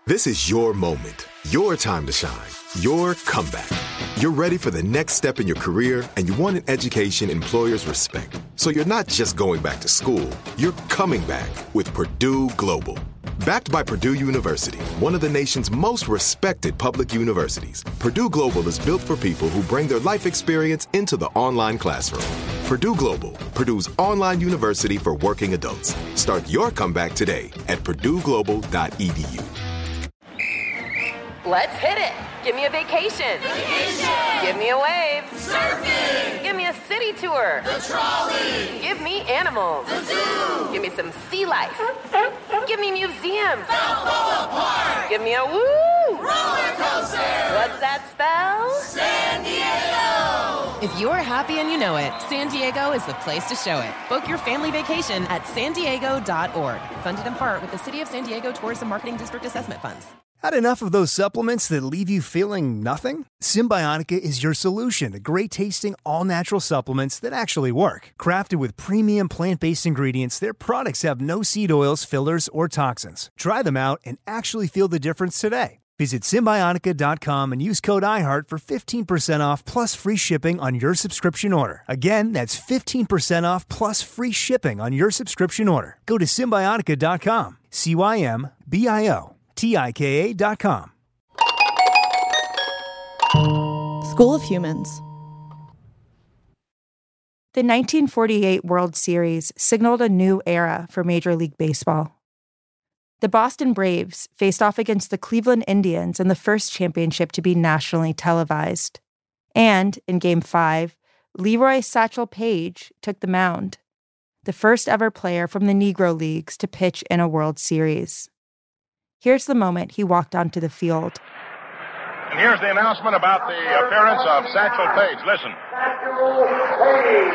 This is your moment, your time to shine, your comeback. You're ready for the next step in your career, and you want an education employers respect. So you're not just going back to school, you're coming back with Purdue Global. Backed by Purdue University, one of the nation's most respected public universities, Purdue Global is built for people who bring their life experience into the online classroom. Purdue Global, Purdue's online university for working adults. Start your comeback today at purdueglobal.edu. Let's hit it. Give me a vacation. Vacation. Give me a wave. Surfing. Give me a city tour. The trolley. Give me animals. The zoo. Give me some sea life. Give me museums. Balboa Park. Give me a woo. Roller coaster. What's that spell? San Diego. If you're happy and you know it, San Diego is the place to show it. Book your family vacation at sandiego.org. Funded in part with the City of San Diego Tourism Marketing District Assessment Funds. Had enough of those supplements that leave you feeling nothing? Symbiotica is your solution to great-tasting, all-natural supplements that actually work. Crafted with premium plant-based ingredients, their products have no seed oils, fillers, or toxins. Try them out and actually feel the difference today. Visit Symbiotica.com and use code IHEART for 15% off plus free shipping on your subscription order. Again, that's 15% off plus free shipping on your subscription order. Go to Symbiotica.com, CYMBIOTIKA.com. School of Humans. The 1948 World Series signaled a new era for Major League Baseball. The Boston Braves faced off against the Cleveland Indians in the first championship to be nationally televised. And in Game 5, Leroy Satchel Paige took the mound, the first ever player from the Negro Leagues to pitch in a World Series. Here's the moment he walked onto the field. And here's the announcement about the appearance of Satchel Paige. Listen. Satchel Paige.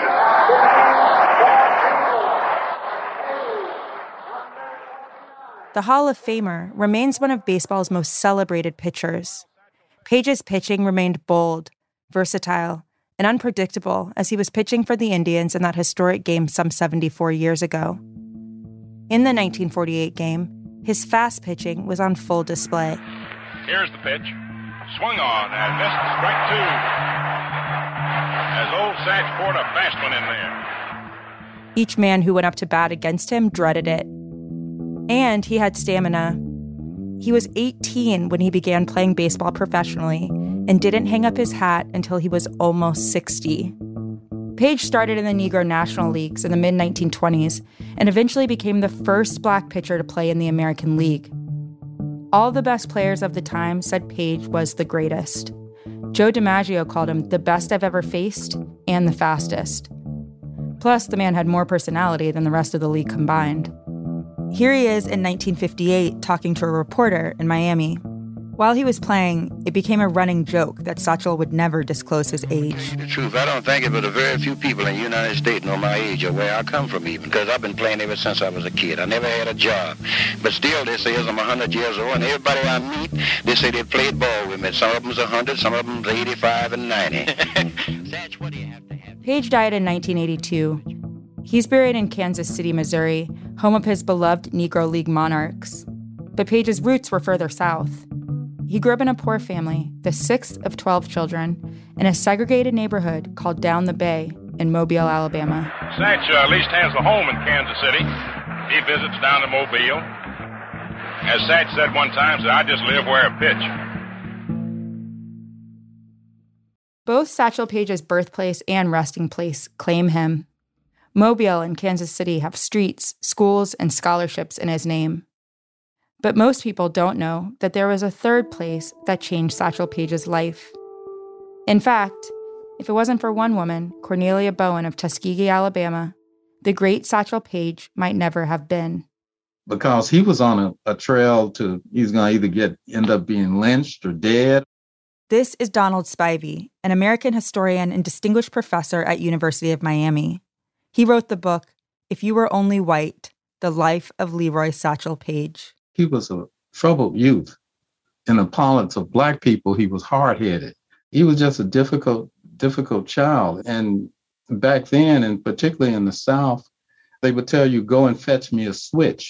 The Hall of Famer remains one of baseball's most celebrated pitchers. Paige's pitching remained bold, versatile, and unpredictable as he was pitching for the Indians in that historic game some 74 years ago. In the 1948 game, his fast pitching was on full display. Here's the pitch. Swung on and missed strike two. As old Satch poured a fast one in there. Each man who went up to bat against him dreaded it. And he had stamina. He was 18 when he began playing baseball professionally and didn't hang up his hat until he was almost 60. Paige started in the Negro National Leagues in the mid-1920s and eventually became the first black pitcher to play in the American League. All the best players of the time said Paige was the greatest. Joe DiMaggio called him the best I've ever faced and the fastest. Plus, the man had more personality than the rest of the league combined. Here he is in 1958 talking to a reporter in Miami. While he was playing, it became a running joke that Satchel would never disclose his age. The truth, I don't think it, but a very few people in the United States know my age or where I come from even, because I've been playing ever since I was a kid. I never had a job. But still, they say I'm 100 years old, and everybody I meet, they say they played ball with me. Some of them's 100, some of them's 85 and 90. Satch, what do you have to have? Paige died in 1982. He's buried in Kansas City, Missouri, home of his beloved Negro League Monarchs. But Paige's roots were further south. He grew up in a poor family, the sixth of 12 children, in a segregated neighborhood called Down the Bay in Mobile, Alabama. Satch at least has a home in Kansas City. He visits down to Mobile. As Satch said one time, I just live where I pitch. Both Satchel Paige's birthplace and resting place claim him. Mobile and Kansas City have streets, schools, and scholarships in his name. But most people don't know that there was a third place that changed Satchel Paige's life. In fact, if it wasn't for one woman, Cornelia Bowen of Tuskegee, Alabama, the great Satchel Paige might never have been. Because he was on a trail to, he's going to either end up being lynched or dead. This is Donald Spivey, an American historian and distinguished professor at University of Miami. He wrote the book, If You Were Only White, The Life of Leroy Satchel Paige. He was a troubled youth. In the parlance of Black people, he was hard-headed. He was just a difficult child. And back then, and particularly in the South, they would tell you, go and fetch me a switch.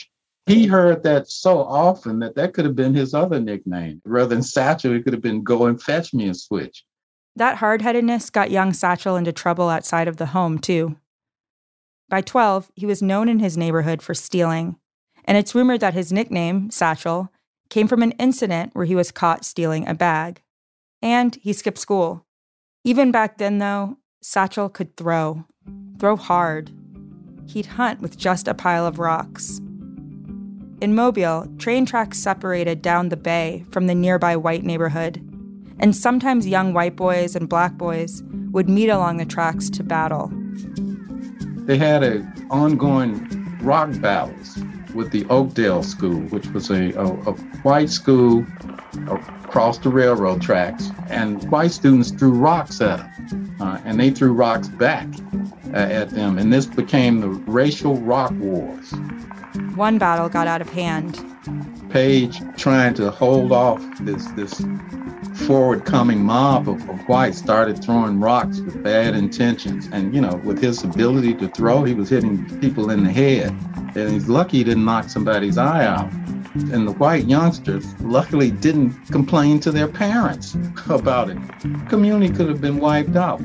He heard that so often that could have been his other nickname. Rather than Satchel, it could have been Go and Fetch Me a Switch. That hard-headedness got young Satchel into trouble outside of the home, too. By 12, he was known in his neighborhood for stealing, and it's rumored that his nickname, Satchel, came from an incident where he was caught stealing a bag. And he skipped school. Even back then, though, Satchel could throw hard. He'd hunt with just a pile of rocks. In Mobile, train tracks separated down the bay from the nearby white neighborhood, and sometimes young white boys and black boys would meet along the tracks to battle. They had ongoing rock battles with the Oakdale School, which was a white school across the railroad tracks, and white students threw rocks at them, and they threw rocks back at them, and this became the racial rock wars. One battle got out of hand. Page, trying to hold off this forward-coming mob of whites, started throwing rocks with bad intentions, and with his ability to throw, he was hitting people in the head, and he's lucky he didn't knock somebody's eye out. And the white youngsters luckily didn't complain to their parents about it. The community could have been wiped out.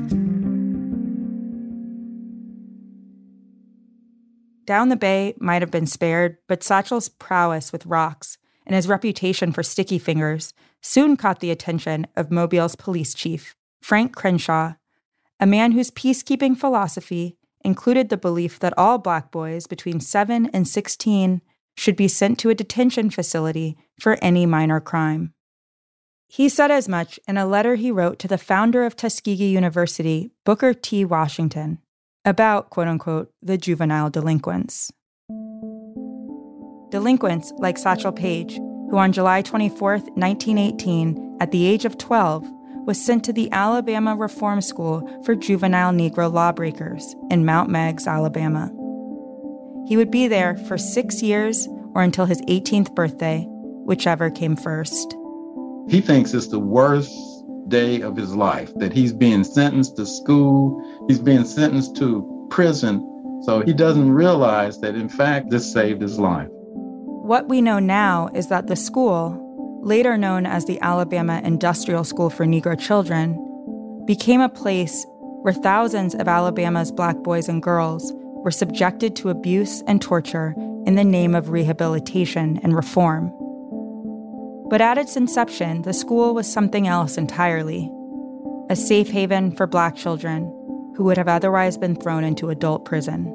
Down the bay might have been spared, but Satchel's prowess with rocks and his reputation for sticky fingers soon caught the attention of Mobile's police chief, Frank Crenshaw, a man whose peacekeeping philosophy included the belief that all black boys between 7 and 16 should be sent to a detention facility for any minor crime. He said as much in a letter he wrote to the founder of Tuskegee University, Booker T. Washington, about, quote-unquote, the juvenile delinquents. Delinquents like Satchel Paige, who on July 24, 1918, at the age of 12, was sent to the Alabama Reform School for Juvenile Negro Lawbreakers in Mount Meigs, Alabama. He would be there for 6 years or until his 18th birthday, whichever came first. He thinks it's the worst day of his life, that he's being sentenced to school, he's being sentenced to prison, so he doesn't realize that, in fact, this saved his life. What we know now is that the school, later known as the Alabama Industrial School for Negro Children, became a place where thousands of Alabama's black boys and girls were subjected to abuse and torture in the name of rehabilitation and reform. But at its inception, the school was something else entirely, a safe haven for black children who would have otherwise been thrown into adult prison.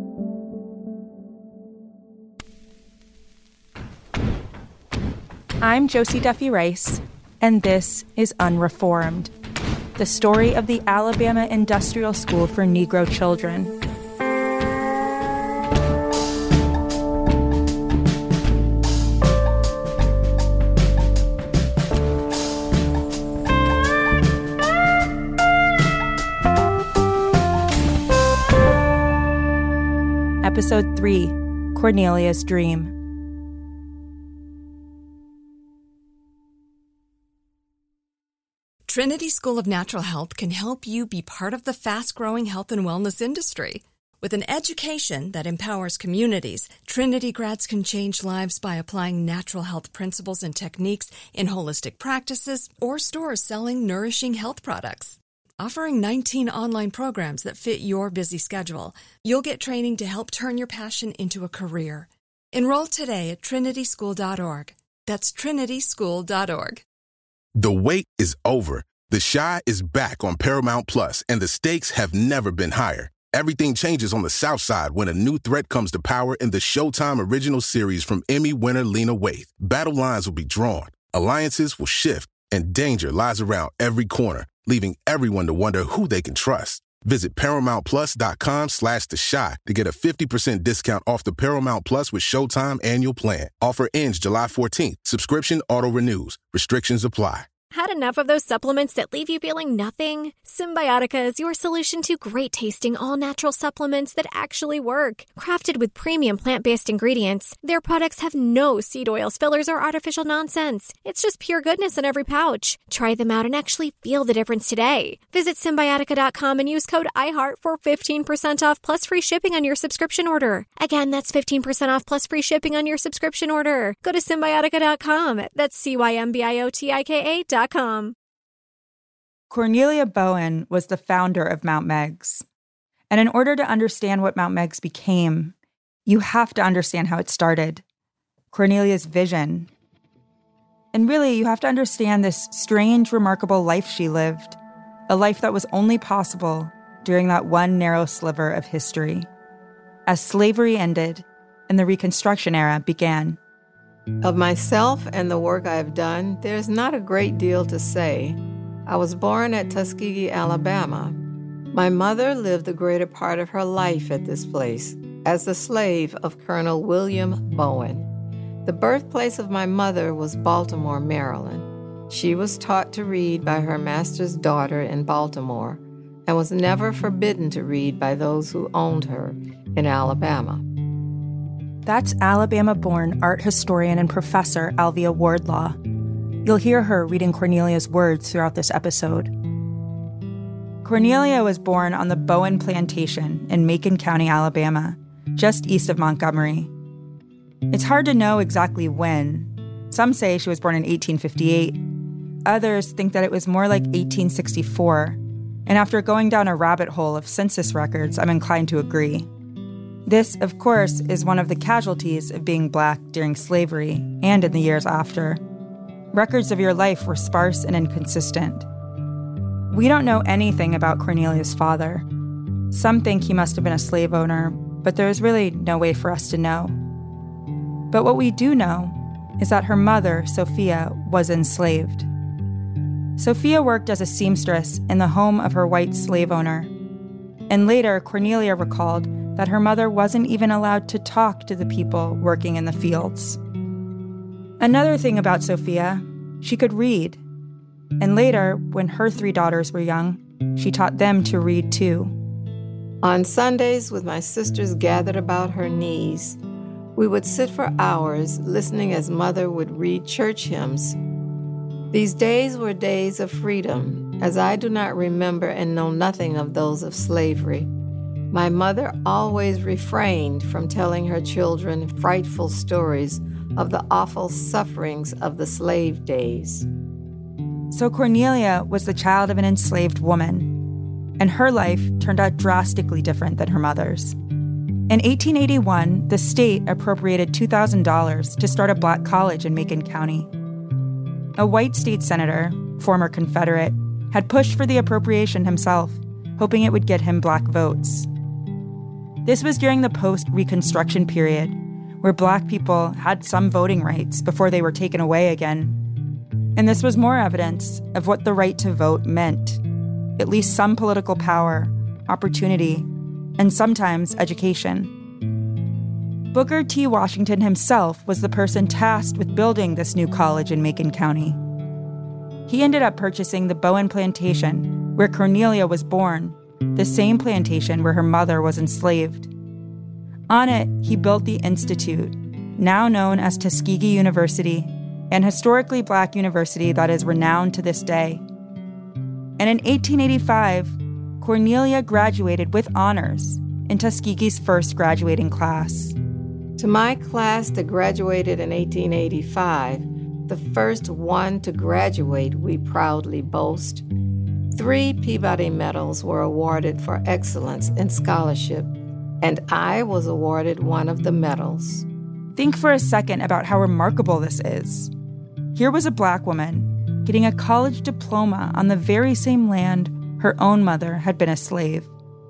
I'm Josie Duffy Rice, and this is Unreformed, the story of the Alabama Industrial School for Negro Children. Episode 3, Cornelia's Dream. Trinity School of Natural Health can help you be part of the fast-growing health and wellness industry. With an education that empowers communities, Trinity grads can change lives by applying natural health principles and techniques in holistic practices or stores selling nourishing health products. Offering 19 online programs that fit your busy schedule, you'll get training to help turn your passion into a career. Enroll today at trinityschool.org. That's trinityschool.org. The wait is over. The Chi is back on Paramount Plus, and the stakes have never been higher. Everything changes on the South Side when a new threat comes to power in the Showtime original series from Emmy winner Lena Waithe. Battle lines will be drawn, alliances will shift, and danger lies around every corner, leaving everyone to wonder who they can trust. Visit ParamountPlus.com/The Chi to get a 50% discount off the Paramount Plus with Showtime annual plan. Offer ends July 14th. Subscription auto-renews. Restrictions apply. Had enough of those supplements that leave you feeling nothing? Symbiotica is your solution to great-tasting, all-natural supplements that actually work. Crafted with premium plant-based ingredients, their products have no seed oils, fillers, or artificial nonsense. It's just pure goodness in every pouch. Try them out and actually feel the difference today. Visit Symbiotica.com and use code IHEART for 15% off plus free shipping on your subscription order. Again, that's 15% off plus free shipping on your subscription order. Go to Symbiotica.com. That's Cymbiotika.com. Cornelia Bowen was the founder of Mount Meigs. And in order to understand what Mount Meigs became, you have to understand how it started. Cornelia's vision. And really, you have to understand this strange, remarkable life she lived. A life that was only possible during that one narrow sliver of history. As slavery ended and the Reconstruction era began. Of myself and the work I've done, there's not a great deal to say. I was born at Tuskegee, Alabama. My mother lived the greater part of her life at this place as the slave of Colonel William Bowen. The birthplace of my mother was Baltimore, Maryland. She was taught to read by her master's daughter in Baltimore and was never forbidden to read by those who owned her in Alabama. That's Alabama-born art historian and professor Alvia Wardlaw. You'll hear her reading Cornelia's words throughout this episode. Cornelia was born on the Bowen Plantation in Macon County, Alabama, just east of Montgomery. It's hard to know exactly when. Some say she was born in 1858. Others think that it was more like 1864. And after going down a rabbit hole of census records, I'm inclined to agree. This, of course, is one of the casualties of being Black during slavery and in the years after. Records of your life were sparse and inconsistent. We don't know anything about Cornelia's father. Some think he must have been a slave owner, but there's really no way for us to know. But what we do know is that her mother, Sophia, was enslaved. Sophia worked as a seamstress in the home of her white slave owner. And later, Cornelia recalled that her mother wasn't even allowed to talk to the people working in the fields. Another thing about Sophia, she could read. And later, when her 3 daughters were young, she taught them to read too. On Sundays, with my sisters gathered about her knees, we would sit for hours listening as Mother would read church hymns. These days were days of freedom, as I do not remember and know nothing of those of slavery. My mother always refrained from telling her children frightful stories of the awful sufferings of the slave days. So Cornelia was the child of an enslaved woman, and her life turned out drastically different than her mother's. In 1881, the state appropriated $2,000 to start a Black college in Macon County. A white state senator, former Confederate, had pushed for the appropriation himself, hoping it would get him Black votes. This was during the post-Reconstruction period, where Black people had some voting rights before they were taken away again. And this was more evidence of what the right to vote meant, at least some political power, opportunity, and sometimes education. Booker T. Washington himself was the person tasked with building this new college in Macon County. He ended up purchasing the Bowen Plantation, where Cornelia was born, the same plantation where her mother was enslaved. On it, he built the Institute, now known as Tuskegee University, an historically Black university that is renowned to this day. And in 1885, Cornelia graduated with honors in Tuskegee's first graduating class. To my class that graduated in 1885, the first one to graduate, we proudly boast, 3 Peabody Medals were awarded for excellence in scholarship, and I was awarded one of the medals. Think for a second about how remarkable this is. Here was a Black woman getting a college diploma on the very same land her own mother had been a slave.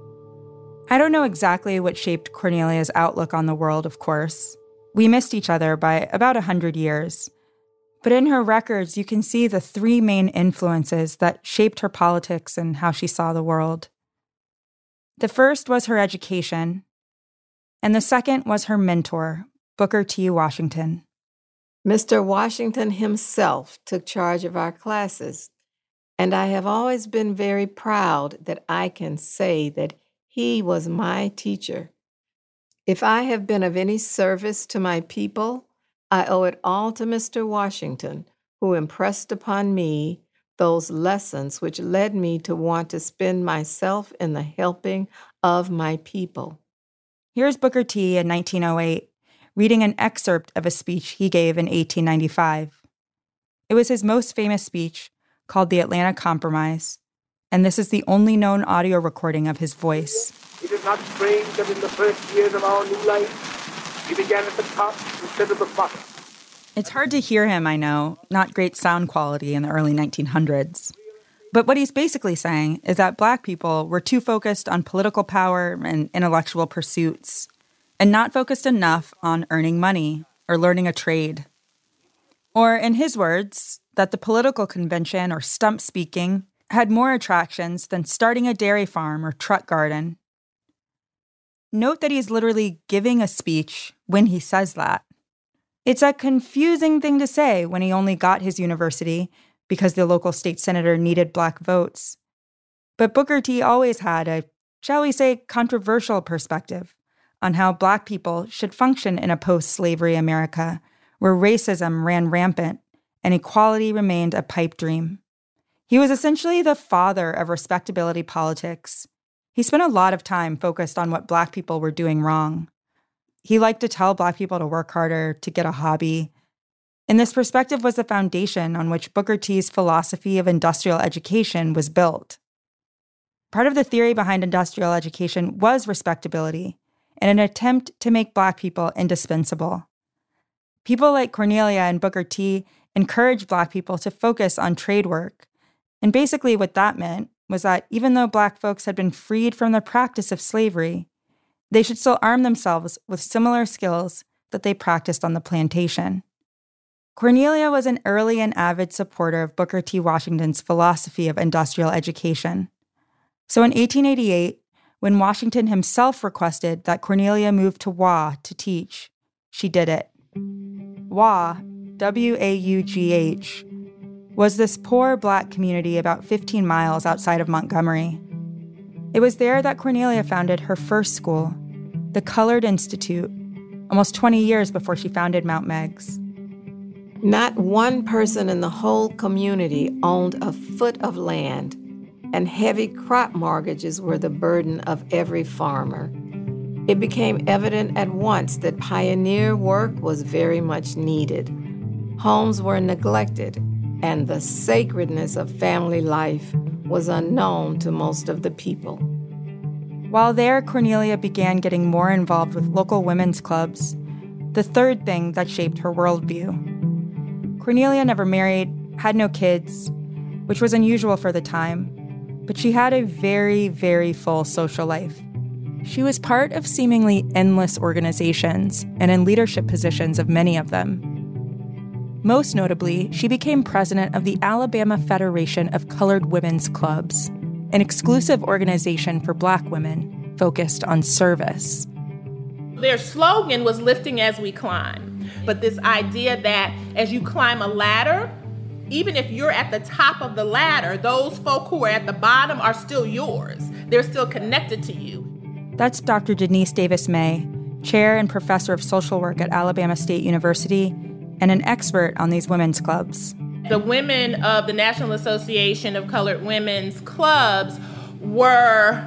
I don't know exactly what shaped Cornelia's outlook on the world, of course. We missed each other by about 100 years. But in her records, you can see the 3 main influences that shaped her politics and how she saw the world. The first was her education, and the second was her mentor, Booker T. Washington. Mr. Washington himself took charge of our classes, and I have always been very proud that I can say that he was my teacher. If I have been of any service to my people, I owe it all to Mr. Washington, who impressed upon me those lessons which led me to want to spend myself in the helping of my people. Here's Booker T in 1908, reading an excerpt of a speech he gave in 1895. It was his most famous speech, called the Atlanta Compromise, and this is the only known audio recording of his voice. It is not strange that in the first years of our new life, we began at the top instead of the bottom. It's hard to hear him, I know, not great sound quality in the early 1900s. But what he's basically saying is that Black people were too focused on political power and intellectual pursuits, and not focused enough on earning money or learning a trade. Or, in his words, that the political convention or stump speaking had more attractions than starting a dairy farm or truck garden. Note that he's literally giving a speech when he says that. It's a confusing thing to say when he only got his university because the local state senator needed Black votes. But Booker T always had a, shall we say, controversial perspective on how Black people should function in a post-slavery America where racism ran rampant and equality remained a pipe dream. He was essentially the father of respectability politics. He spent a lot of time focused on what Black people were doing wrong. He liked to tell Black people to work harder, to get a hobby. And this perspective was the foundation on which Booker T's philosophy of industrial education was built. Part of the theory behind industrial education was respectability and an attempt to make Black people indispensable. People like Cornelia and Booker T encouraged Black people to focus on trade work. And basically what that meant was that even though Black folks had been freed from the practice of slavery, they should still arm themselves with similar skills that they practiced on the plantation. Cornelia was an early and avid supporter of Booker T. Washington's philosophy of industrial education. So in 1888, when Washington himself requested that Cornelia move to Waugh to teach, she did it. Waugh, W-A-U-G-H, was this poor Black community about 15 miles outside of Montgomery. It was there that Cornelia founded her first school, the Colored Institute, almost 20 years before she founded Mount Meigs. Not one person in the whole community owned a foot of land, and heavy crop mortgages were the burden of every farmer. It became evident at once that pioneer work was very much needed. Homes were neglected, and the sacredness of family life was unknown to most of the people. While there, Cornelia began getting more involved with local women's clubs, the third thing that shaped her worldview. Cornelia never married, had no kids, which was unusual for the time, but she had a very, very full social life. She was part of seemingly endless organizations and in leadership positions of many of them. Most notably, she became president of the Alabama Federation of Colored Women's Clubs, an exclusive organization for Black women focused on service. Their slogan was lifting as we climb. But this idea that as you climb a ladder, even if you're at the top of the ladder, those folk who are at the bottom are still yours. They're still connected to you. That's Dr. Denise Davis May, chair and professor of social work at Alabama State University, and an expert on these women's clubs. The women of the National Association of Colored Women's Clubs were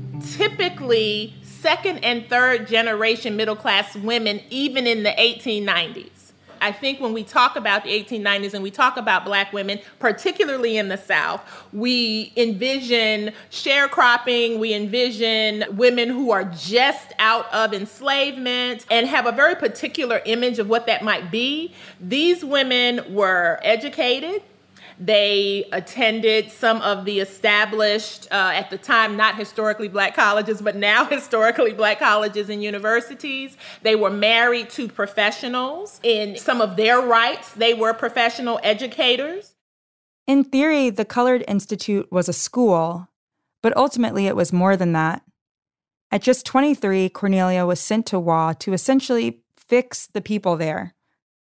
typically second and third generation middle-class women, even in the 1890s. I think when we talk about the 1890s and we talk about Black women, particularly in the South, we envision sharecropping, we envision women who are just out of enslavement and have a very particular image of what that might be. These women were educated. They attended some of the established, at the time, not historically Black colleges, but now historically Black colleges and universities. They were married to professionals. In some of their rights, they were professional educators. In theory, the Colored Institute was a school, but ultimately it was more than that. At just 23, Cornelia was sent to Waugh to essentially fix the people there,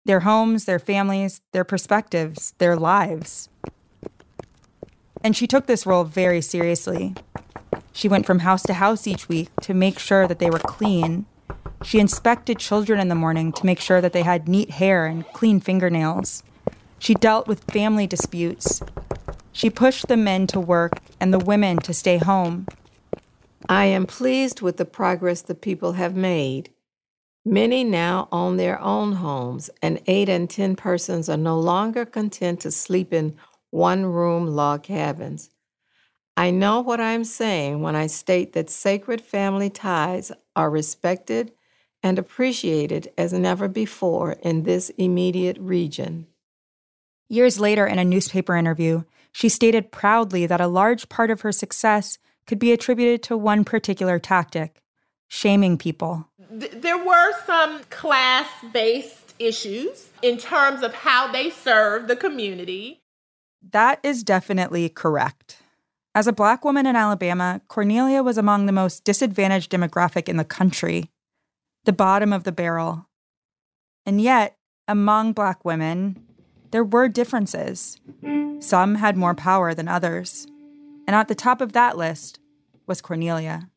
Their homes, their families, their perspectives, their lives. And she took this role very seriously. She went from house to house each week to make sure that they were clean. She inspected children in the morning to make sure that they had neat hair and clean fingernails. She dealt with family disputes. She pushed the men to work and the women to stay home. I am pleased with the progress the people have made. Many now own their own homes, and 8 and 10 persons are no longer content to sleep in one-room log cabins. I know what I'm saying when I state that sacred family ties are respected and appreciated as never before in this immediate region. Years later, in a newspaper interview, she stated proudly that a large part of her success could be attributed to one particular tactic: shaming people. There were some class-based issues in terms of how they served the community. That is definitely correct. As a Black woman in Alabama, Cornelia was among the most disadvantaged demographic in the country, the bottom of the barrel. And yet, among Black women, there were differences. Some had more power than others. And at the top of that list was Cornelia.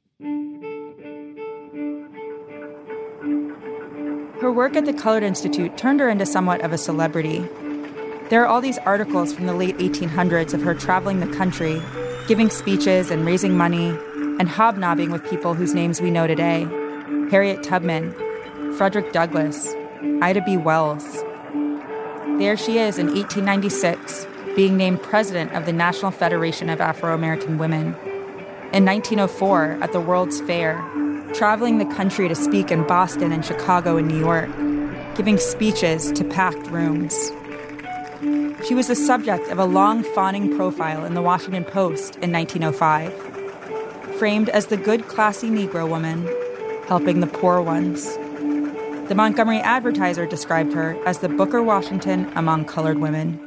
Her work at the Colored Institute turned her into somewhat of a celebrity. There are all these articles from the late 1800s of her traveling the country, giving speeches and raising money, and hobnobbing with people whose names we know today: Harriet Tubman, Frederick Douglass, Ida B. Wells. There she is in 1896, being named president of the National Federation of Afro-American Women. In 1904, at the World's Fair, traveling the country to speak in Boston and Chicago and New York, giving speeches to packed rooms. She was the subject of a long fawning profile in the Washington Post in 1905, framed as the good, classy Negro woman, helping the poor ones. The Montgomery Advertiser described her as the Booker Washington among colored women.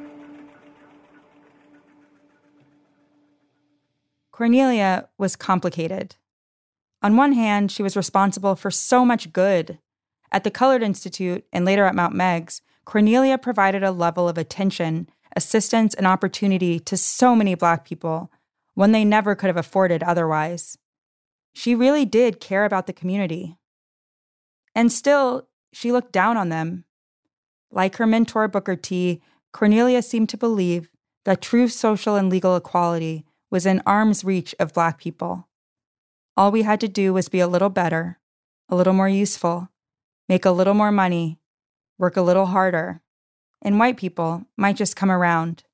Cornelia was complicated. On one hand, she was responsible for so much good. At the Colored Institute and later at Mount Meigs, Cornelia provided a level of attention, assistance, and opportunity to so many Black people, one they never could have afforded otherwise. She really did care about the community. And still, she looked down on them. Like her mentor, Booker T., Cornelia seemed to believe that true social and legal equality was in arm's reach of Black people. All we had to do was be a little better, a little more useful, make a little more money, work a little harder, and white people might just come around.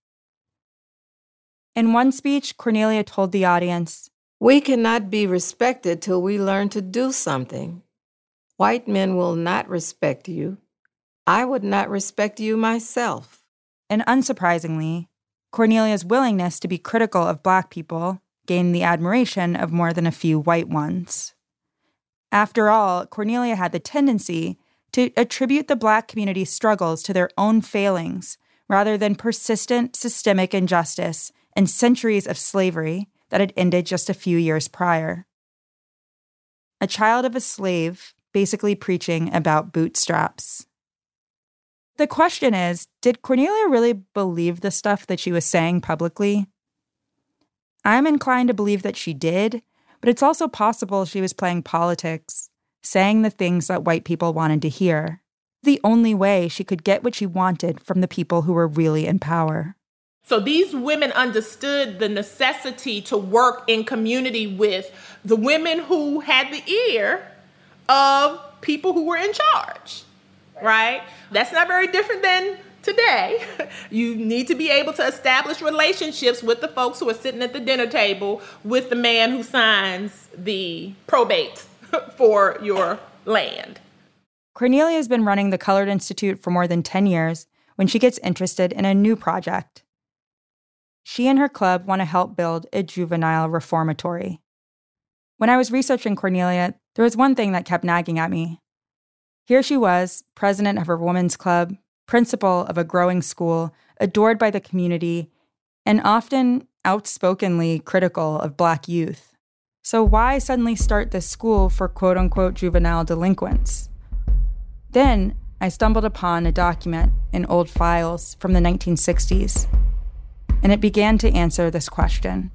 In one speech, Cornelia told the audience, "We cannot be respected till we learn to do something. White men will not respect you. I would not respect you myself." And unsurprisingly, Cornelia's willingness to be critical of Black people gained the admiration of more than a few white ones. After all, Cornelia had the tendency to attribute the Black community's struggles to their own failings rather than persistent systemic injustice and centuries of slavery that had ended just a few years prior. A child of a slave, basically preaching about bootstraps. The question is, did Cornelia really believe the stuff that she was saying publicly? I'm inclined to believe that she did, but it's also possible she was playing politics, saying the things that white people wanted to hear. The only way she could get what she wanted from the people who were really in power. So these women understood the necessity to work in community with the women who had the ear of people who were in charge, right? That's not very different than today. You need to be able to establish relationships with the folks who are sitting at the dinner table with the man who signs the probate for your land. Cornelia has been running the Colored Institute for more than 10 years when she gets interested in a new project. She and her club want to help build a juvenile reformatory. When I was researching Cornelia, there was one thing that kept nagging at me. Here she was, president of her women's club, principal of a growing school, adored by the community, and often outspokenly critical of Black youth. So why suddenly start this school for quote-unquote juvenile delinquents? Then, I stumbled upon a document in old files from the 1960s, and it began to answer this question.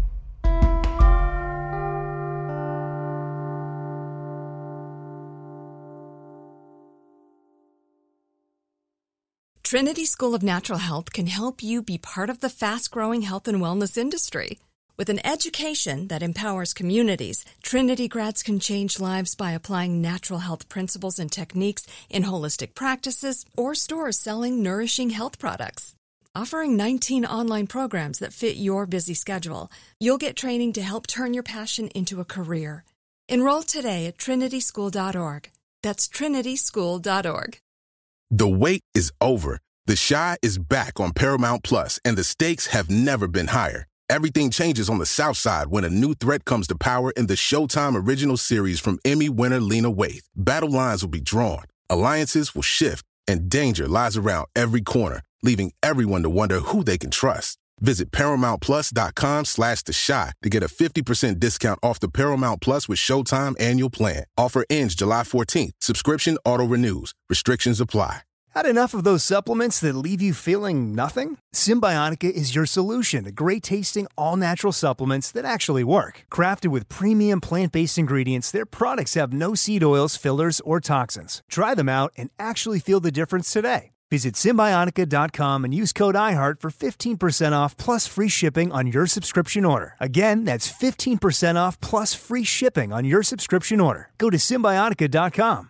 Trinity School of Natural Health can help you be part of the fast-growing health and wellness industry. With an education that empowers communities, Trinity grads can change lives by applying natural health principles and techniques in holistic practices or stores selling nourishing health products. Offering 19 online programs that fit your busy schedule, you'll get training to help turn your passion into a career. Enroll today at trinityschool.org. That's trinityschool.org. The wait is over. The Chi is back on Paramount Plus, and the stakes have never been higher. Everything changes on the South Side when a new threat comes to power in the Showtime original series from Emmy winner Lena Waithe. Battle lines will be drawn, alliances will shift, and danger lies around every corner, leaving everyone to wonder who they can trust. Visit ParamountPlus.com/The Chi to get a 50% discount off the Paramount Plus with Showtime annual plan. Offer ends July 14th. Subscription auto-renews. Restrictions apply. Had enough of those supplements that leave you feeling nothing? Symbiotica is your solution to great-tasting, all-natural supplements that actually work. Crafted with premium plant-based ingredients, their products have no seed oils, fillers, or toxins. Try them out and actually feel the difference today. Visit Symbiotica.com and use code IHEART for 15% off plus free shipping on your subscription order. Again, that's 15% off plus free shipping on your subscription order. Go to Symbiotica.com,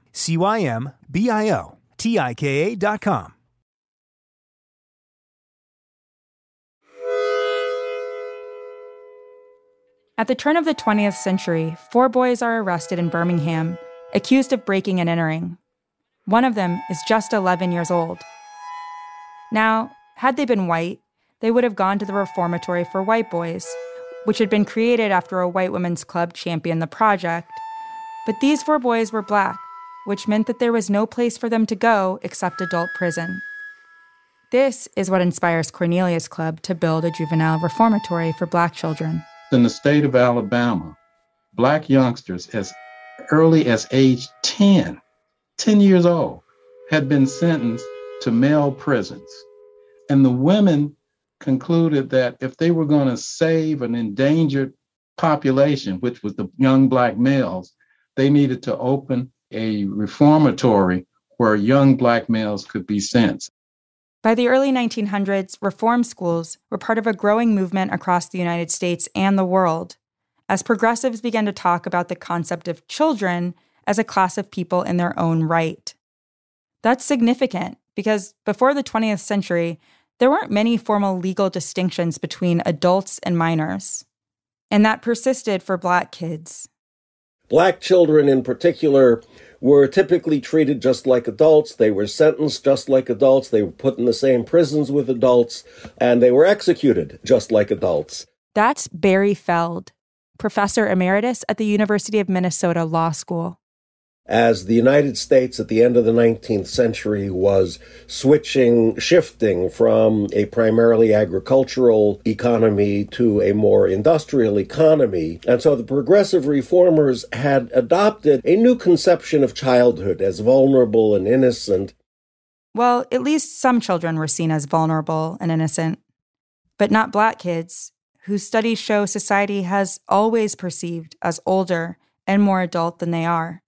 Symbiotika.com. At the turn of the 20th century, 4 boys are arrested in Birmingham, accused of breaking and entering. One of them is just 11 years old. Now, had they been white, they would have gone to the Reformatory for White Boys, which had been created after a white women's club championed the project. But these 4 boys were black, which meant that there was no place for them to go except adult prison. This is what inspires Cornelius Club to build a juvenile reformatory for black children. In the state of Alabama, black youngsters as early as age 10 years old, had been sentenced to male prisons. And the women concluded that if they were going to save an endangered population, which was the young black males, they needed to open a reformatory where young black males could be sent. By the early 1900s, reform schools were part of a growing movement across the United States and the world, as progressives began to talk about the concept of children as a class of people in their own right. That's significant because before the 20th century, there weren't many formal legal distinctions between adults and minors. And that persisted for black kids. Black children in particular were typically treated just like adults. They were sentenced just like adults. They were put in the same prisons with adults, and they were executed just like adults. That's Barry Feld, professor emeritus at the University of Minnesota Law School. As the United States at the end of the 19th century was shifting from a primarily agricultural economy to a more industrial economy. And so the progressive reformers had adopted a new conception of childhood as vulnerable and innocent. Well, at least some children were seen as vulnerable and innocent, but not black kids, whose studies show society has always perceived as older and more adult than they are.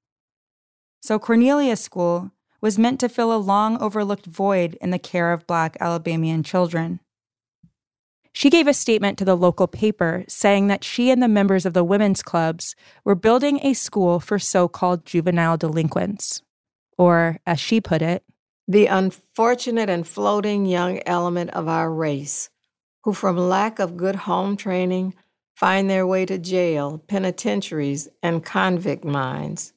So Cornelius School was meant to fill a long-overlooked void in the care of black Alabamian children. She gave a statement to the local paper saying that she and the members of the women's clubs were building a school for so-called juvenile delinquents, or, as she put it, the unfortunate and floating young element of our race, who from lack of good home training find their way to jail, penitentiaries, and convict mines.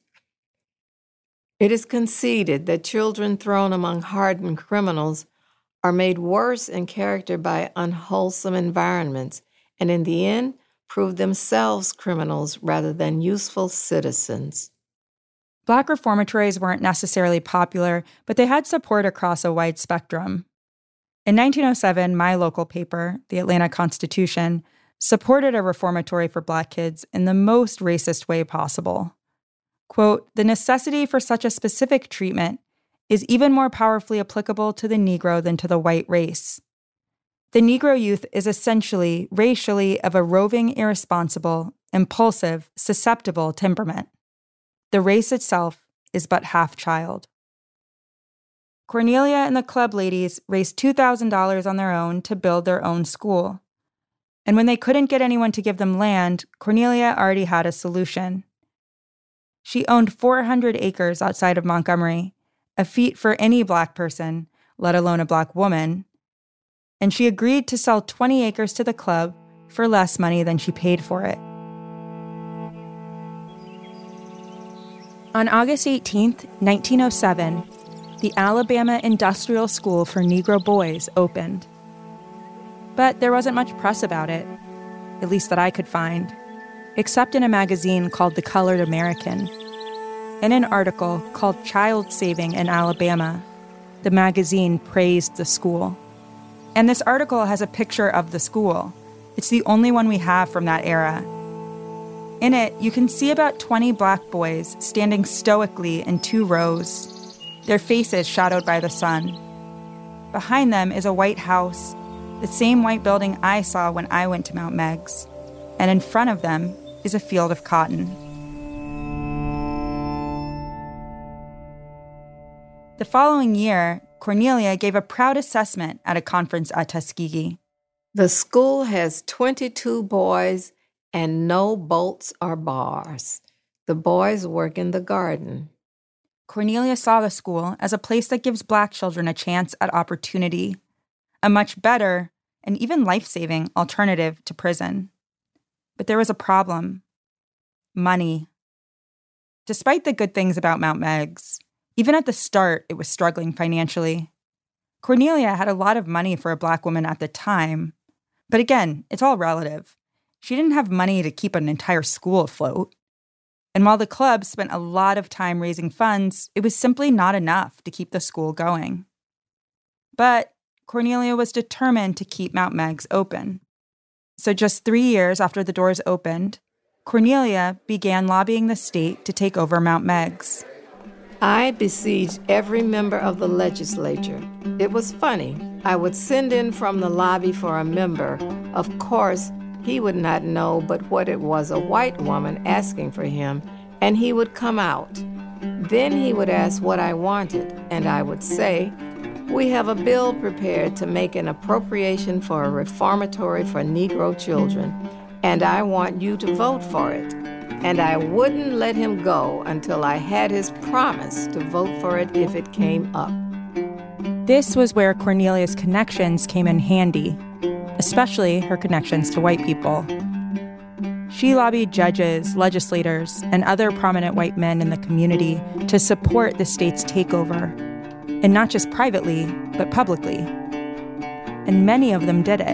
It is conceded that children thrown among hardened criminals are made worse in character by unwholesome environments, and in the end, prove themselves criminals rather than useful citizens. Black reformatories weren't necessarily popular, but they had support across a wide spectrum. In 1907, my local paper, the Atlanta Constitution, supported a reformatory for black kids in the most racist way possible. Quote, "The necessity for such a specific treatment is even more powerfully applicable to the Negro than to the white race. The Negro youth is essentially racially of a roving, irresponsible, impulsive, susceptible temperament. The race itself is but half child. Cornelia and the club ladies raised $2,000 on their own to build their own school. And when they couldn't get anyone to give them land, Cornelia already had a solution. She owned 400 acres outside of Montgomery, a feat for any Black person, let alone a Black woman, and she agreed to sell 20 acres to the club for less money than she paid for it. On August 18, 1907, the Alabama Industrial School for Negro Boys opened. But there wasn't much press about it, at least that I could find, except in a magazine called The Colored American. In an article called Child Saving in Alabama, the magazine praised the school. And this article has a picture of the school. It's the only one we have from that era. In it, you can see about 20 Black boys standing stoically in 2 rows, their faces shadowed by the sun. Behind them is a white house, the same white building I saw when I went to Mount Meigs. And in front of them is a field of cotton. The following year, Cornelia gave a proud assessment at a conference at Tuskegee. The school has 22 boys and no bolts or bars. The boys work in the garden. Cornelia saw the school as a place that gives Black children a chance at opportunity, a much better and even life-saving alternative to prison. But there was a problem: money. Despite the good things about Mount Meigs, even at the start, it was struggling financially. Cornelia had a lot of money for a Black woman at the time, but again, it's all relative. She didn't have money to keep an entire school afloat. And while the club spent a lot of time raising funds, it was simply not enough to keep the school going. But Cornelia was determined to keep Mount Meigs open. So just 3 years after the doors opened, Cornelia began lobbying the state to take over Mount Meigs. I besieged every member of the legislature. It was funny. I would send in from the lobby for a member. Of course, he would not know but what it was a white woman asking for him, and he would come out. Then he would ask what I wanted, and I would say, "We have a bill prepared to make an appropriation for a reformatory for Negro children, and I want you to vote for it." And I wouldn't let him go until I had his promise to vote for it if it came up. This was where Cornelia's connections came in handy, especially her connections to white people. She lobbied judges, legislators, and other prominent white men in the community to support the state's takeover, and not just privately, but publicly. And many of them did it.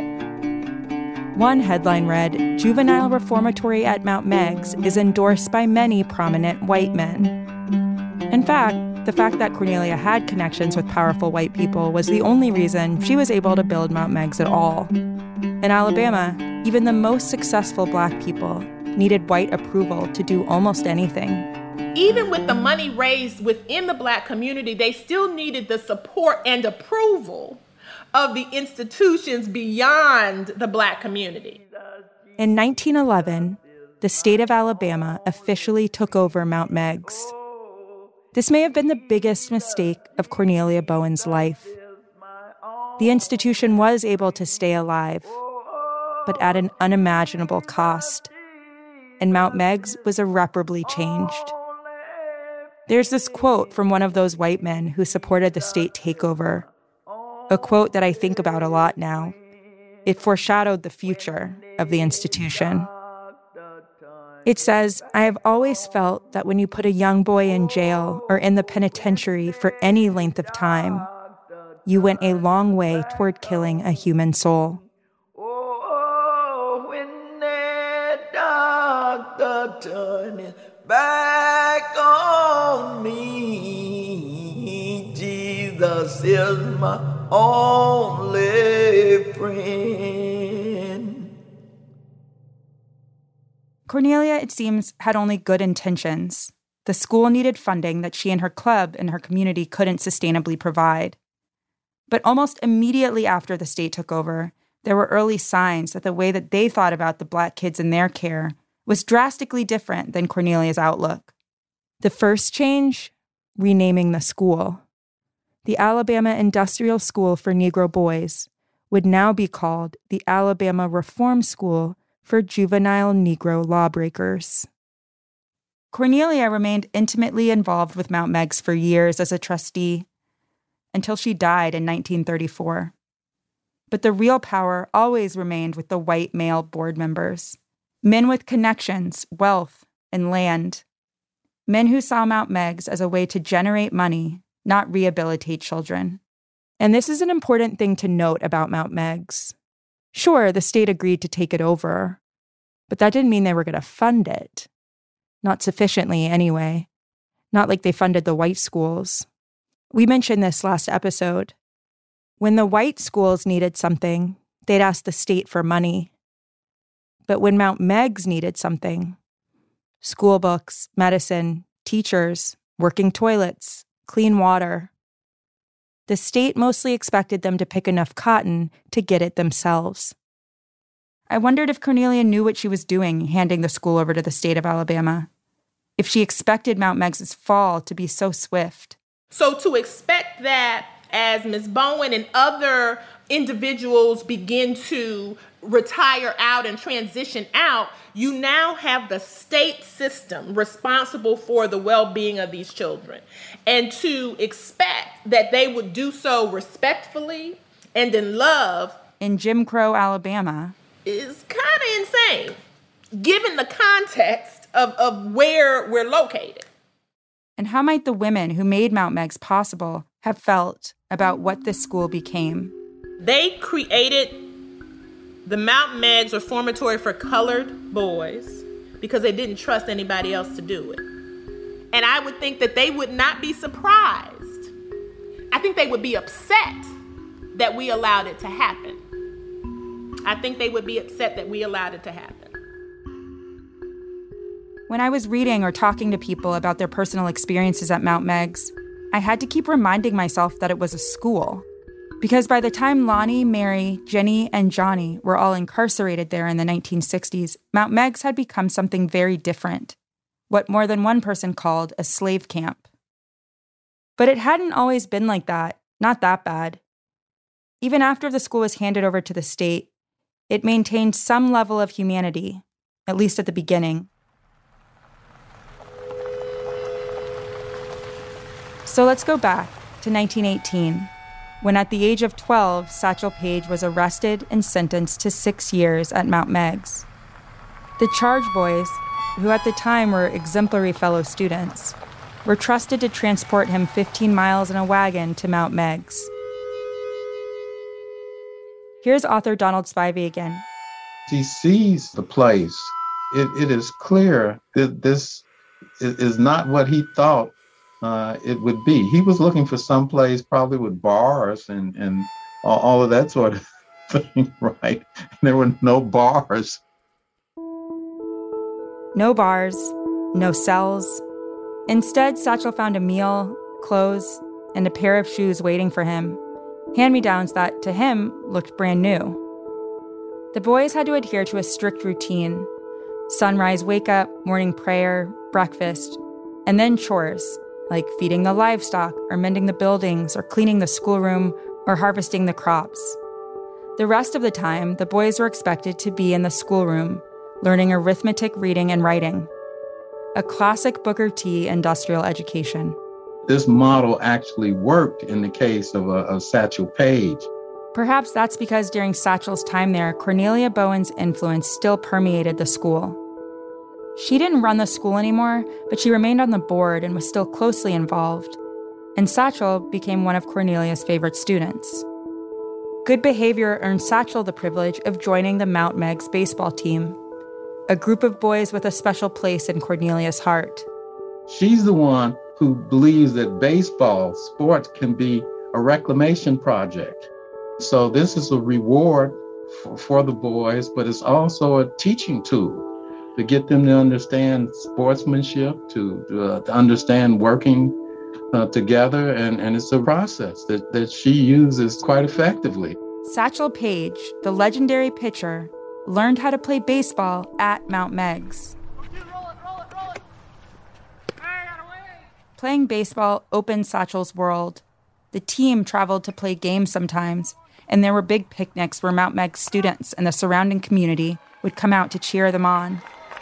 One headline read, "Juvenile Reformatory at Mount Meigs is endorsed by many prominent white men." In fact, the fact that Cornelia had connections with powerful white people was the only reason she was able to build Mount Meigs at all. In Alabama, even the most successful Black people needed white approval to do almost anything. Even with the money raised within the Black community, they still needed the support and approval of the institutions beyond the Black community. In 1911, the state of Alabama officially took over Mount Meigs. This may have been the biggest mistake of Cornelia Bowen's life. The institution was able to stay alive, but at an unimaginable cost. And Mount Meigs was irreparably changed. There's this quote from one of those white men who supported the state takeover, a quote that I think about a lot now. It foreshadowed the future of the institution. It says, "I have always felt that when you put a young boy in jail or in the penitentiary for any length of time, you went a long way toward killing a human soul." Oh, when that doctor turned his back on me, Jesus is my only friend. Cornelia, it seems, had only good intentions, The school needed funding that she and her club and her community couldn't sustainably provide. But almost immediately after the state took over, there were early signs that the way that they thought about the Black kids in their care was drastically different than Cornelia's outlook. The first change? Renaming the school. The Alabama Industrial School for Negro Boys would now be called the Alabama Reform School for Juvenile Negro Lawbreakers. Cornelia remained intimately involved with Mount Meigs for years as a trustee, until she died in 1934. But the real power always remained with the white male board members, men with connections, wealth, and land. Men who saw Mount Meigs as a way to generate money, not rehabilitate children. And this is an important thing to note about Mount Meigs. Sure, the state agreed to take it over, but that didn't mean they were going to fund it. Not sufficiently, anyway. Not like they funded the white schools. We mentioned this last episode. When the white schools needed something, they'd ask the state for money. But when Mount Meigs needed something, school books, medicine, teachers, working toilets, clean water, the state mostly expected them to pick enough cotton to get it themselves. I wondered if Cornelia knew what she was doing handing the school over to the state of Alabama. If she expected Mount Meigs' fall to be so swift. So to expect that as Ms. Bowen and other individuals begin to retire out and transition out, you now have the state system responsible for the well-being of these children. And to expect that they would do so respectfully and in love in Jim Crow, Alabama, is kind of insane, given the context of where we're located. And how might the women who made Mount Meigs possible have felt about what this school became? They created the Mount Meigs Reformatory for Colored Boys because they didn't trust anybody else to do it. And I would think that they would not be surprised. I think they would be upset that we allowed it to happen. I think they would be upset that we allowed it to happen. When I was reading or talking to people about their personal experiences at Mount Meigs, I had to keep reminding myself that it was a school. Because by the time Lonnie, Mary, Jenny, and Johnny were all incarcerated there in the 1960s, Mount Meigs had become something very different, what more than one person called a slave camp. But it hadn't always been like that, not that bad. Even after the school was handed over to the state, it maintained some level of humanity, at least at the beginning. So let's go back to 1918, when at the age of 12, Satchel Paige was arrested and sentenced to 6 years at Mount Meigs. The charge boys, who at the time were exemplary fellow students, were trusted to transport him 15 miles in a wagon to Mount Meigs. Here's author Donald Spivey again. He sees the place. It is clear that this is not what he thought it would be. He was looking for some place probably with bars and all of that sort of thing, right? And there were no bars. No bars, no cells. Instead, Satchel found a meal, clothes, and a pair of shoes waiting for him. Hand-me-downs that, to him, looked brand new. The boys had to adhere to a strict routine. Sunrise wake-up, morning prayer, breakfast, and then chores, like feeding the livestock, or mending the buildings, or cleaning the schoolroom, or harvesting the crops. The rest of the time, the boys were expected to be in the schoolroom, learning arithmetic, reading, and writing. A classic Booker T industrial education. This model actually worked in the case of Satchel Paige. Perhaps that's because during Satchel's time there, Cornelia Bowen's influence still permeated the school. She didn't run the school anymore, but she remained on the board and was still closely involved. And Satchel became one of Cornelia's favorite students. Good behavior earned Satchel the privilege of joining the Mount Meigs baseball team, a group of boys with a special place in Cornelia's heart. She's the one who believes that baseball, sports, can be a reclamation project. So this is a reward for the boys, but it's also a teaching tool. to get them to understand sportsmanship, to understand working together. And it's a process that she uses quite effectively. Satchel Paige, the legendary pitcher, learned how to play baseball at Mount Meigs. Playing baseball opened Satchel's world. The team traveled to play games sometimes, and there were big picnics where Mount Meigs students and the surrounding community would come out to cheer them on.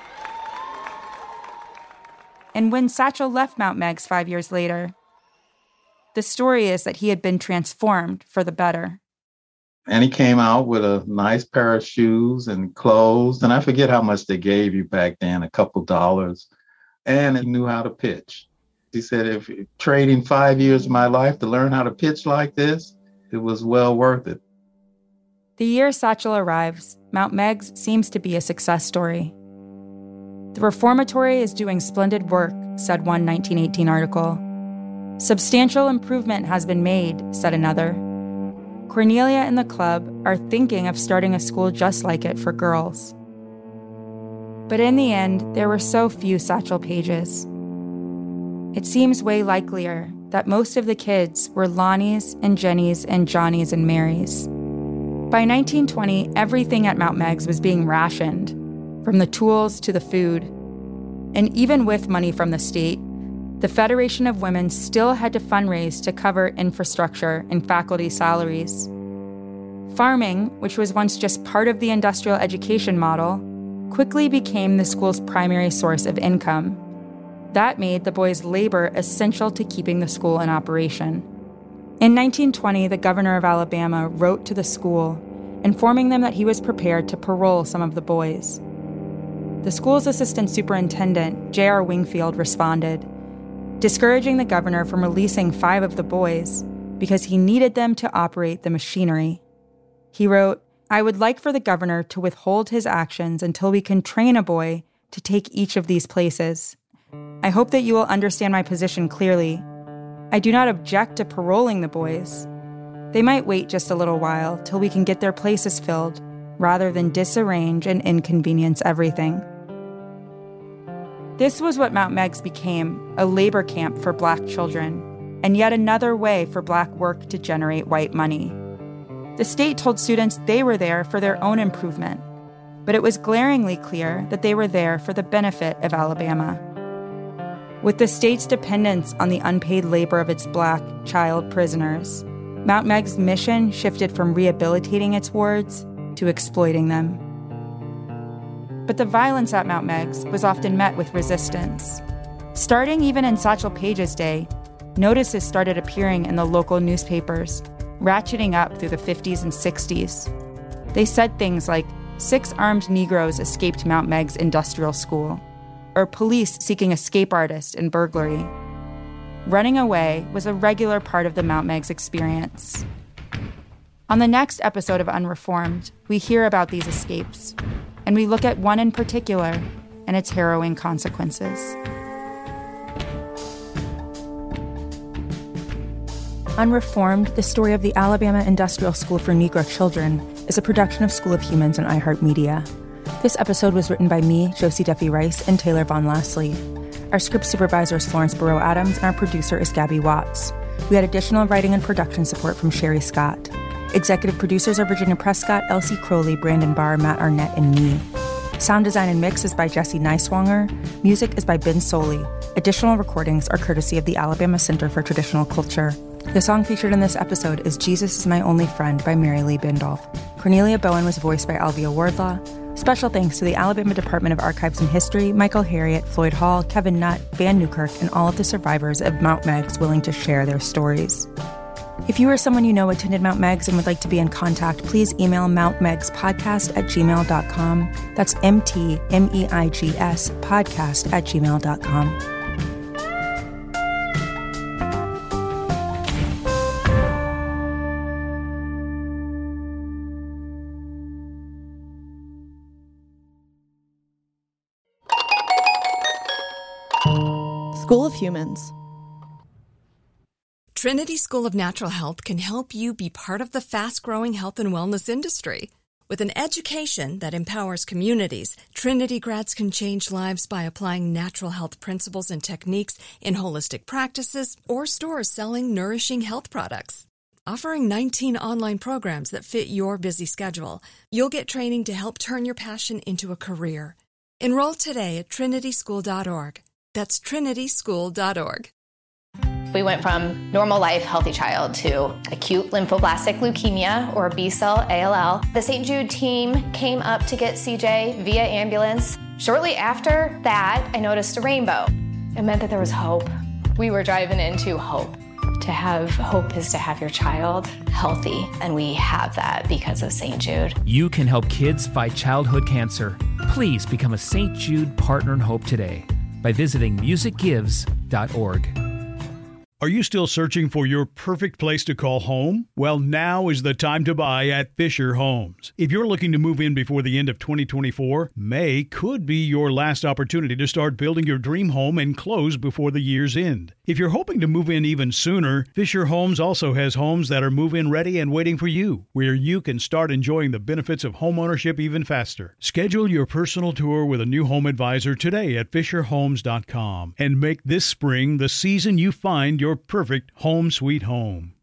And when Satchel left Mount Meigs 5 years later, the story is that he had been transformed for the better. And he came out with a nice pair of shoes and clothes, and I forget how much they gave you back then, a couple dollars, and he knew how to pitch. He said, if trading 5 years of my life to learn how to pitch like this, it was well worth it. The year Satchel arrives, Mount Meigs seems to be a success story. The reformatory is doing splendid work, said one 1918 article. Substantial improvement has been made, said another. Cornelia and the club are thinking of starting a school just like it for girls. But in the end, there were so few Satchel Paiges. It seems way likelier that most of the kids were Lonnies and Jennies and Johnnies and Marys. By 1920, everything at Mount Meigs was being rationed, from the tools to the food. And even with money from the state, the Federation of Women still had to fundraise to cover infrastructure and faculty salaries. Farming, which was once just part of the industrial education model, quickly became the school's primary source of income. That made the boys' labor essential to keeping the school in operation. In 1920, the governor of Alabama wrote to the school, informing them that he was prepared to parole some of the boys. The school's assistant superintendent, J.R. Wingfield, responded, discouraging the governor from releasing 5 of the boys because he needed them to operate the machinery. He wrote, I would like for the governor to withhold his actions until we can train a boy to take each of these places. I hope that you will understand my position clearly. I do not object to paroling the boys. They might wait just a little while till we can get their places filled, rather than disarrange and inconvenience everything. This was what Mount Meigs became, a labor camp for Black children, and yet another way for Black work to generate white money. The state told students they were there for their own improvement, but it was glaringly clear that they were there for the benefit of Alabama. With the state's dependence on the unpaid labor of its Black child prisoners, Mount Meigs' mission shifted from rehabilitating its wards to exploiting them. But the violence at Mount Meigs was often met with resistance. Starting even in Satchel Paige's day, notices started appearing in the local newspapers, ratcheting up through the 50s and 60s. They said things like, 6 armed Negroes escaped Mount Meigs Industrial School, or police seeking escape artist in burglary. Running away was a regular part of the Mount Meigs experience. On the next episode of Unreformed, we hear about these escapes, and we look at one in particular and its harrowing consequences. Unreformed, the story of the Alabama Industrial School for Negro Children, is a production of School of Humans and iHeartMedia. This episode was written by me, Josie Duffy-Rice, and Taylor Von Leslie. Our script supervisor is Florence Burrow-Adams, and our producer is Gabby Watts. We had additional writing and production support from Sherry Scott. Executive producers are Virginia Prescott, Elsie Crowley, Brandon Barr, Matt Arnett, and me. Sound design and mix is by Jesse Neiswanger. Music is by Ben Soley. Additional recordings are courtesy of the Alabama Center for Traditional Culture. The song featured in this episode is Jesus is My Only Friend by Mary Lee Bindolph. Cornelia Bowen was voiced by Alvia Wardlaw. Special thanks to the Alabama Department of Archives and History, Michael Harriet, Floyd Hall, Kevin Nutt, Van Newkirk, and all of the survivors of Mount Meigs willing to share their stories. If you or someone you know attended Mount Meigs and would like to be in contact, please email mountmeigspodcast@gmail.com. That's MTMEIGS podcast@gmail.com. School of Humans. Trinity School of Natural Health can help you be part of the fast-growing health and wellness industry. With an education that empowers communities, Trinity grads can change lives by applying natural health principles and techniques in holistic practices or stores selling nourishing health products. Offering 19 online programs that fit your busy schedule, you'll get training to help turn your passion into a career. Enroll today at trinityschool.org. That's trinityschool.org. We went from normal life, healthy child to acute lymphoblastic leukemia, or B-cell ALL. The St. Jude team came up to get CJ via ambulance. Shortly after that, I noticed a rainbow. It meant that there was hope. We were driving into hope. To have hope is to have your child healthy, and we have that because of St. Jude. You can help kids fight childhood cancer. Please become a St. Jude Partner in Hope today by visiting musicgives.org. Are you still searching for your perfect place to call home? Well, now is the time to buy at Fisher Homes. If you're looking to move in before the end of 2024, May could be your last opportunity to start building your dream home and close before the year's end. If you're hoping to move in even sooner, Fisher Homes also has homes that are move-in ready and waiting for you, where you can start enjoying the benefits of homeownership even faster. Schedule your personal tour with a new home advisor today at FisherHomes.com and make this spring the season you find your perfect home sweet home.